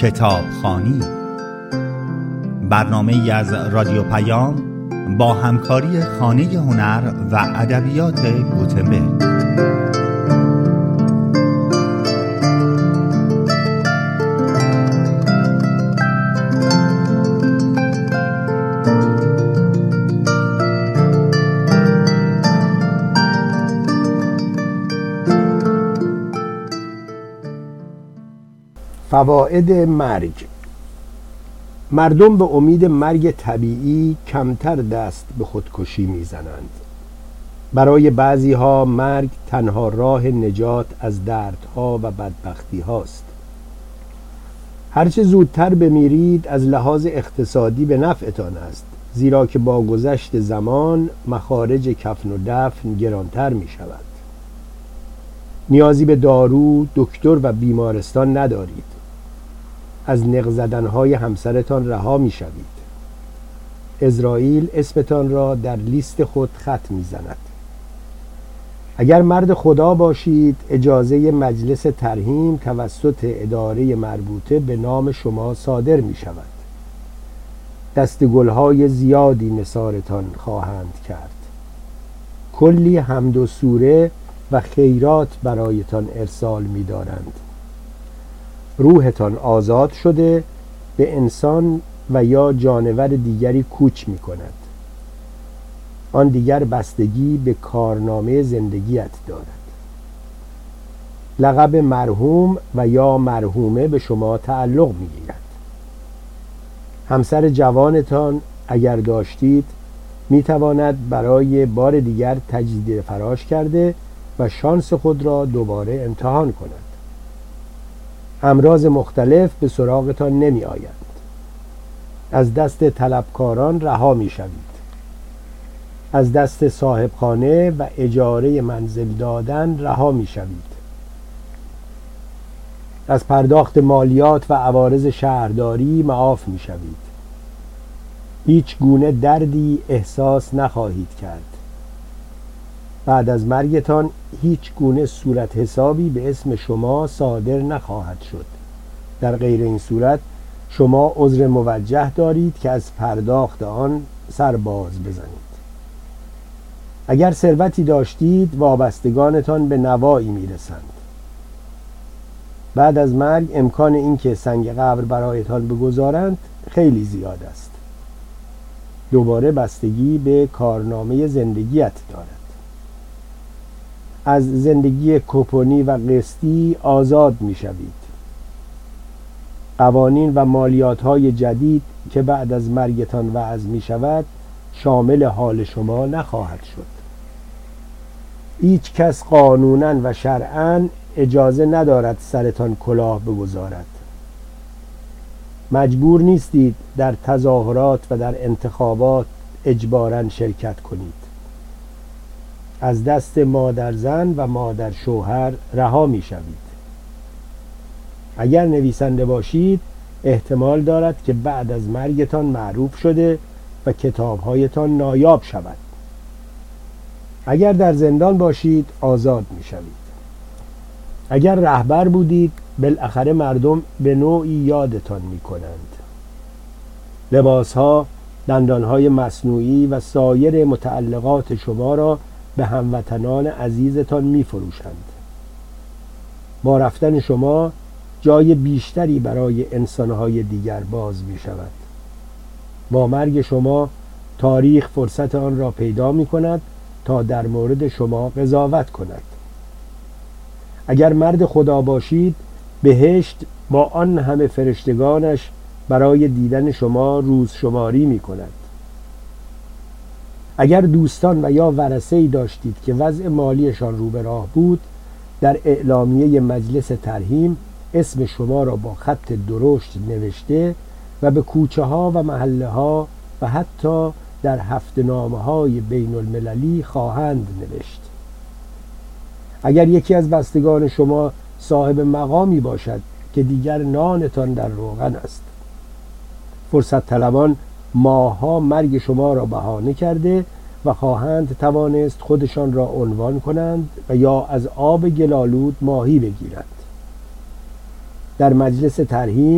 کتابخوانی، برنامه‌ای از رادیو پیام با همکاری خانه هنر و ادبیات گوتنبرگ. فواید مرگ. مردم به امید مرگ طبیعی کمتر دست به خودکشی میزنند. برای بعضی ها مرگ تنها راه نجات از دردها و بدبختی هاست. هرچه زودتر بمیرید از لحاظ اقتصادی به نفعتان است، زیرا که با گذشت زمان مخارج کفن و دفن گرانتر می شود. نیازی به دارو، دکتر و بیمارستان ندارید. از نق زدنهای همسرتان رها می شوید. عزرائیل اسمتان را در لیست خود خط می زند. اگر مرد خدا باشید، اجازه مجلس ترحیم توسط اداره مربوطه به نام شما صادر می شود. دستگلهای زیادی نثارتان خواهند کرد. کلی حمد و سوره و خیرات برایتان ارسال می دارند. روحتان آزاد شده به انسان و یا جانور دیگری کوچ می کند. آن دیگر بستگی به کارنامه زندگیت دارد. لقب مرحوم و یا مرحومه به شما تعلق می گیرد. همسر جوانتان اگر داشتید می تواند برای بار دیگر تجدید فراش کرده و شانس خود را دوباره امتحان کند. امراض مختلف به سراغتان نمی آیند. از دست طلبکاران رها می شوید. از دست صاحبخانه و اجاره منزل دادن رها می شوید. از پرداخت مالیات و عوارض شهرداری معاف می شوید. هیچ گونه دردی احساس نخواهید کرد. بعد از مرگتان هیچ گونه صورت حسابی به اسم شما صادر نخواهد شد. در غیر این صورت شما عذر موجه دارید که از پرداخت آن سرباز بزنید. اگر ثروتی داشتید، وابستگانتان به نوایی میرسند. بعد از مرگ امکان این که سنگ قبر برایتان بگذارند خیلی زیاد است. دوباره بستگی به کارنامه زندگیت دارد. از زندگی کوپنی و قسطی آزاد می شوید. قوانین و مالیات های جدید که بعد از مرگتان وضع می شود شامل حال شما نخواهد شد. هیچ کس قانوناً و شرعاً اجازه ندارد سرتان کلاه بگذارد. مجبور نیستید در تظاهرات و در انتخابات اجباراً شرکت کنید. از دست مادر زن و مادر شوهر رها می شوید. اگر نویسنده باشید، احتمال دارد که بعد از مرگتان معروف شده و کتابهایتان نایاب شود. اگر در زندان باشید، آزاد می شوید. اگر رهبر بودید، بالاخره مردم به نوعی یادتان می کنند. لباسها، دندانهای مصنوعی و سایر متعلقات شما را به هموطنان عزیزتان می فروشند. با رفتن شما جای بیشتری برای انسانهای دیگر باز می شود. با مرگ شما تاریخ فرصت آن را پیدا می کند تا در مورد شما قضاوت کند. اگر مرد خدا باشید، بهشت با آن همه فرشتگانش برای دیدن شما روز شماری می کند. اگر دوستان و یا ورثه‌ای داشتید که وضع مالیشان رو به راه بود، در اعلامیه مجلس ترحیم اسم شما را با خط درشت نوشته و به کوچه ها و محله ها و حتی در هفته‌نامه های بین المللی خواهند نوشت. اگر یکی از بستگان شما صاحب مقامی باشد که دیگر نانتان در روغن است، فرصت طلبان ماه‌ها مرگ شما را بهانه کرده و خواهند توانست خودشان را عنوان کنند و یا از آب گلالود ماهی بگیرند. در مجلس ترحیم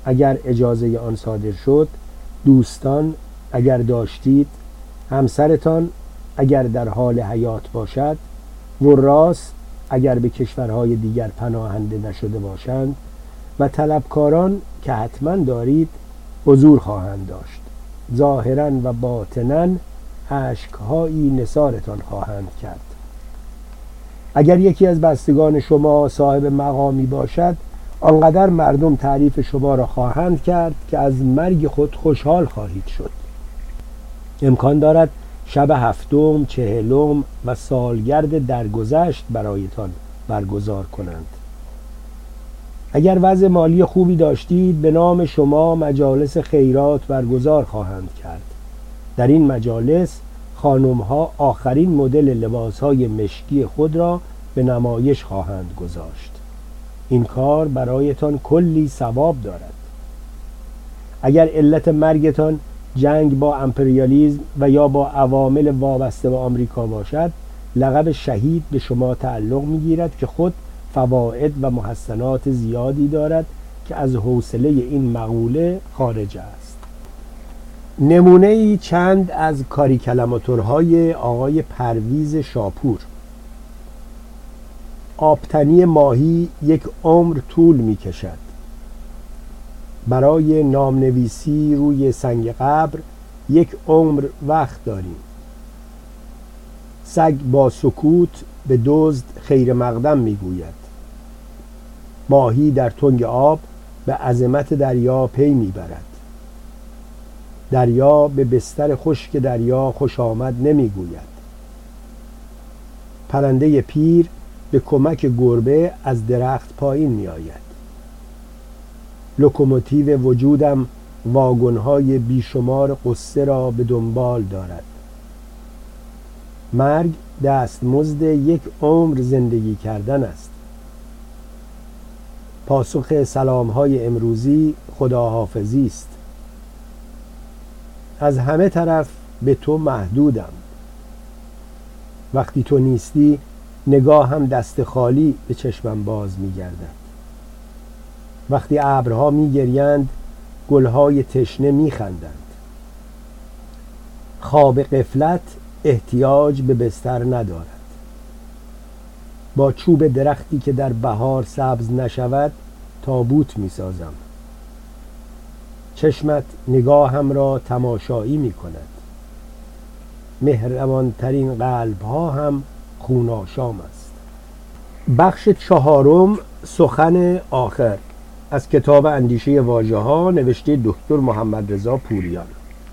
اگر اجازه آن صادر شد، دوستان اگر داشتید، همسرتان اگر در حال حیات باشد، وراث اگر به کشورهای دیگر پناهنده نشده باشند و طلبکاران که حتما دارید حضور خواهند داشت. ظاهراً و باطناً اشک‌هایی نثارتان خواهند کرد. اگر یکی از بستگان شما صاحب مقامی باشد، آنقدر مردم تعریف شما را خواهند کرد که از مرگ خود خوشحال خواهید شد. امکان دارد شب 7م، 40م و سالگرد درگذشت برایتان برگزار کنند. اگر وضع مالی خوبی داشتید، به نام شما مجالس خیرات برگزار خواهند کرد. در این مجالس خانم‌ها آخرین مدل لباس‌های مشکی خود را به نمایش خواهند گذاشت. این کار برایتان کلی ثواب دارد. اگر علت مرگتان جنگ با امپریالیسم و یا با عوامل وابسته به آمریکا باشد، لقب شهید به شما تعلق می‌گیرد که خود فواید و محسنات زیادی دارد که از حوصله این مقوله خارج است. نمونه‌ای چند از کاریکلاماتورهای آقای پرویز شاپور. آبتنی ماهی یک عمر طول می‌کشد. برای نامنویسی روی سنگ قبر یک عمر وقت داریم. سگ با سکوت به دزد خیر مقدم میگوید. ماهی در تنگ آب به عظمت دریا پی میبرد. دریا به بستر خشک دریا خوش آمد نمیگوید. پرنده پیر به کمک گربه از درخت پایین میآید. لوکوموتیو وجودم واگن‌های بیشمار قصه را به دنبال دارد. مرگ دستمزد یک عمر زندگی کردن است. پاسخ سلام‌های امروزی خداحافظی است. از همه طرف به تو محدودم. وقتی تو نیستی نگاهم دست خالی به چشمم باز می‌گردد. وقتی ابرها می‌گریند گل‌های تشنه می‌خندند. خواب غفلت احتیاج به بستر ندارد. با چوب درختی که در بهار سبز نشود تابوت می‌سازم. چشمت نگاهم را تماشایی می‌کند. مهربان‌ترین قلب‌ها هم خوناشام است. بخش 4، سخن آخر، از کتاب اندیشه واژه‌ها نوشته دکتر محمد رضا پوریان.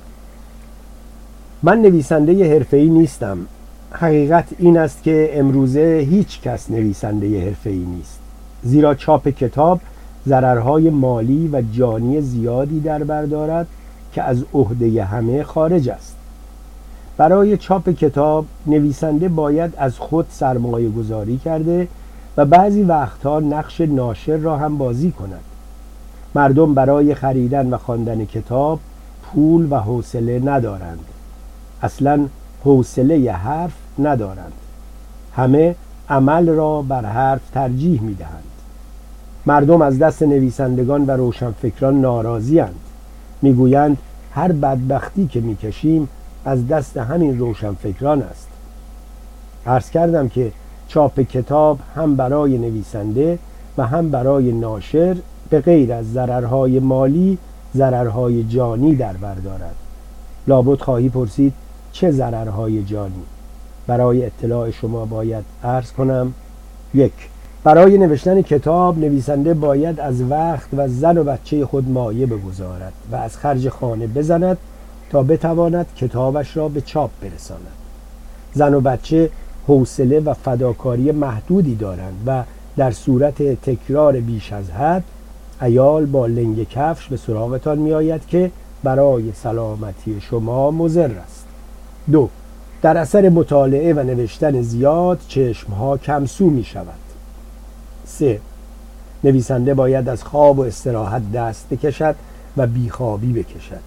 من نویسنده حرفه‌ای نیستم. حقیقت این است که امروزه هیچ کس نویسنده حرفه‌ای نیست، زیرا چاپ کتاب ضررهای مالی و جانی زیادی در بر دارد که از عهده همه خارج است. برای چاپ کتاب نویسنده باید از خود سرمایه گذاری کرده و بعضی وقتها نقش ناشر را هم بازی کند. مردم برای خریدن و خواندن کتاب پول و حوصله ندارند. اصلاً حوصله حرف ندارند. همه عمل را بر حرف ترجیح می‌دهند. مردم از دست نویسندگان و روشنفکران ناراضی‌اند. می‌گویند هر بدبختی که می‌کشیم از دست همین روشنفکران است. عرض کردم که چاپ کتاب هم برای نویسنده و هم برای ناشر به غیر از ضررهای مالی ضررهای جانی در بر دارد. لابد خواهی پرسید چه ضررهای جانی؟ برای اطلاع شما باید عرض کنم: 1. برای نوشتن کتاب نویسنده باید از وقت و زن و بچه خود مایه بگذارد و از خرج خانه بزند تا بتواند کتابش را به چاپ برساند. زن و بچه حوصله و فداکاری محدودی دارند و در صورت تکرار بیش از حد عیال با لنگ کفش به سراغتان می آید که برای سلامتی شما مضر است. 2. در اثر مطالعه و نوشتن زیاد چشمها کمسو می شود. 3. نویسنده باید از خواب و استراحت دست بکشد و بیخوابی بکشد.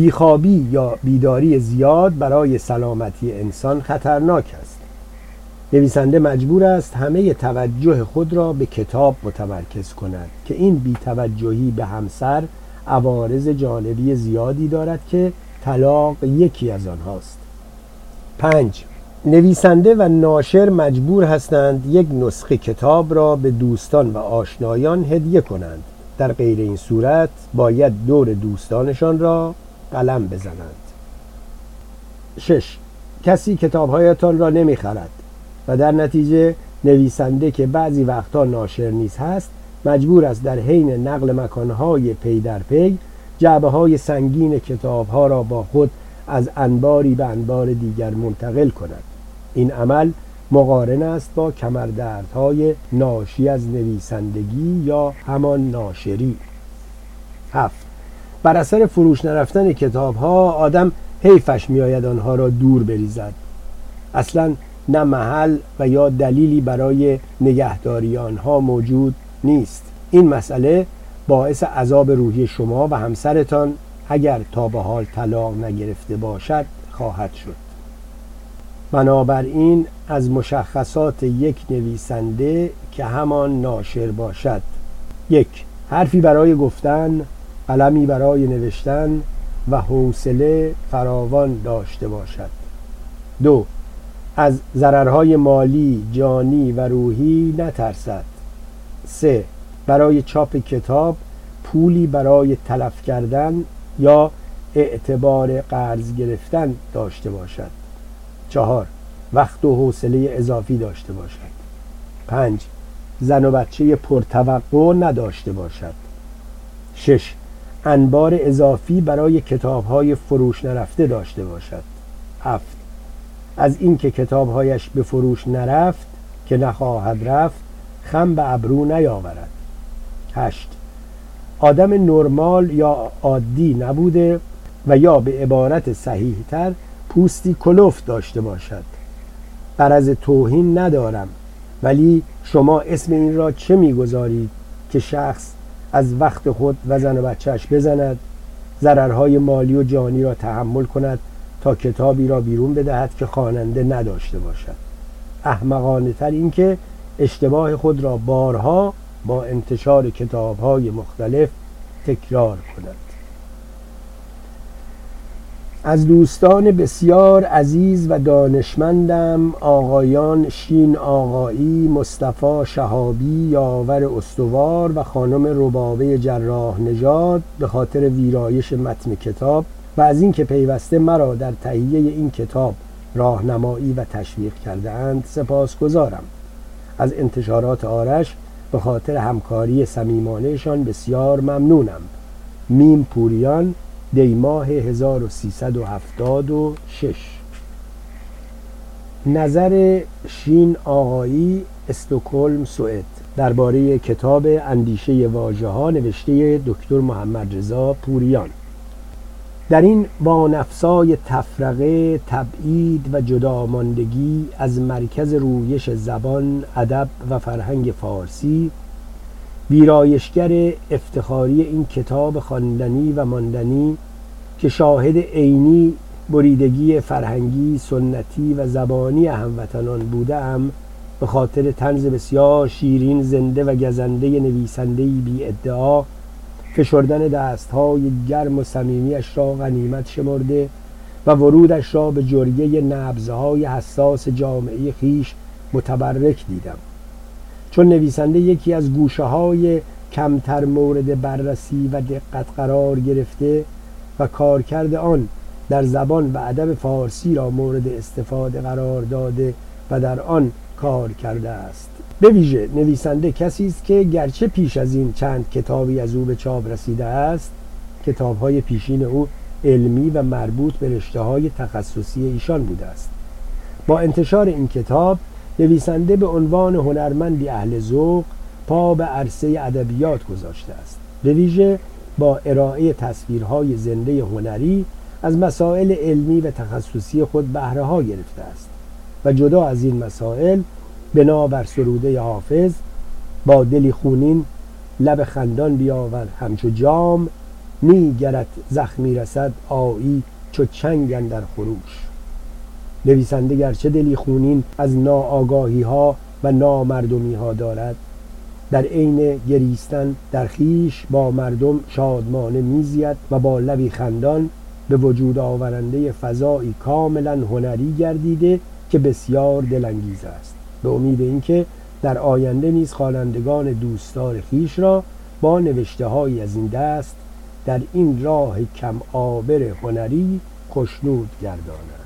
بیخوابی یا بیداری زیاد برای سلامتی انسان خطرناک است. نویسنده مجبور است همه توجه خود را به کتاب متمرکز کند که این بی‌توجهی به همسر عوارض جانبی زیادی دارد که طلاق یکی از آنهاست. 5. نویسنده و ناشر مجبور هستند یک نسخه کتاب را به دوستان و آشنایان هدیه کنند. در غیر این صورت باید دور دوستانشان را قلم بزنند. 6. کسی کتاب‌هایتان را نمی‌خرد و در نتیجه نویسنده که بعضی وقتها ناشر نیز هست مجبور است در حین نقل مکانهای پی در پی جعبه‌های سنگین کتاب‌ها را با خود از انباری به انبار دیگر منتقل کند. این عمل مقارن است با کمردردهای ناشی از نویسندگی یا همان ناشری. 7. بر اثر فروش نرفتن کتاب‌ها آدم حیفش می‌آید آنها را دور بریزد. اصلاً نه محل و یا دلیلی برای نگهداری آنها موجود نیست. این مسئله باعث عذاب روحی شما و همسرتان اگر تا به حال طلاق نگرفته باشد خواهد شد. بنابراین از مشخصات یک نویسنده که همان ناشر باشد: 1. حرفی برای گفتن، قلمی برای نوشتن و حوصله فراوان داشته باشد. 2. از ضررهای مالی، جانی و روحی نترسد. 3. برای چاپ کتاب پولی برای تلف کردن یا اعتبار قرض گرفتن داشته باشد. 4. وقت و حوصله اضافی داشته باشد. 5. زن و بچه پرتوقع نداشته باشد. 6. انبار اضافی برای کتاب‌های فروش نرفته داشته باشد. 7. از اینکه کتاب‌هایش به فروش نرفت که نخواهد رفت خم به ابرو نیاورد. 8. آدم نرمال یا عادی نبوده و یا به عبارت صحیح‌تر پوستی کلفت داشته باشد. غرض توهین ندارم، ولی شما اسم این را چه می‌گذارید که شخص از وقت خود و زن و بچه‌اش بزند، ضررهای مالی و جانی را تحمل کند تا کتابی را بیرون بدهد که خواننده نداشته باشد؟ احمقانه تر این که اشتباه خود را بارها با انتشار کتاب‌های مختلف تکرار کند. از دوستان بسیار عزیز و دانشمندم آقایان شین آقایی، مصطفی شهابی یاور استوار و خانم ربابه جراح نژاد به خاطر ویرایش متن کتاب و از این که پیوسته مرا در تهیه این کتاب راهنمایی و تشویق کرده اند سپاسگزارم. از انتشارات آرش به خاطر همکاری صمیمانه‌شان بسیار ممنونم. میم پوریان، دیماه 1376. نظر شین آقایی، استکهلم، سوئد، درباره کتاب اندیشه واژه‌ها نوشته دکتر محمد رضا پوریان. در این وانفسای تفرقه، تبعید و جداماندگی از مرکز رویش زبان، ادب و فرهنگ فارسی، ویرایشگر افتخاری این کتاب خواندنی و ماندنی که شاهد عینی بریدگی فرهنگی، سنتی و زبانی هموطنان بودم، به خاطر طنز بسیار شیرین، زنده و گزنده نویسنده‌ای بی ادعا، فشردن دستهای گرم و صمیمیش را غنیمت شمرده و ورودش را به جرگه نبضهای حساس جامعه خیش متبرک دیدم. چون نویسنده یکی از گوشه‌های کمتر مورد بررسی و دقت قرار گرفته و کارکرد آن در زبان و ادب فارسی را مورد استفاده قرار داده و در آن کار کرده است. به ویژه نویسنده کسی است که گرچه پیش از این چند کتابی از او به چاپ رسیده است، کتاب‌های پیشین او علمی و مربوط به رشته‌های تخصصی ایشان بوده است. با انتشار این کتاب نویسنده به عنوان هنرمندی اهل ذوق پا به عرصه ادبیات گذاشته است. به ویژه با ارائه تصویرهای زنده هنری از مسائل علمی و تخصصی خود بهره‌ها گرفته است و جدا از این مسائل بنابر سروده حافظ با دلی خونین لب خندان بیاور همچو جام، نیگرت زخمی رسد آیی چو چنگ اندر خروش. نویسنده گرچه دلی خونین از ناآگاهی ها و نامردمی ها دارد، در عین گریستن در خیش با مردم شادمانه میزید و با لبی خندان به وجود آورنده فضایی کاملا هنری گردیده که بسیار دلانگیز است. به امید اینکه در آینده نیز خوانندگان دوستدار خیش را با نوشته‌هایی از این دست در این راه کم آبر هنری خوشنود گرداند.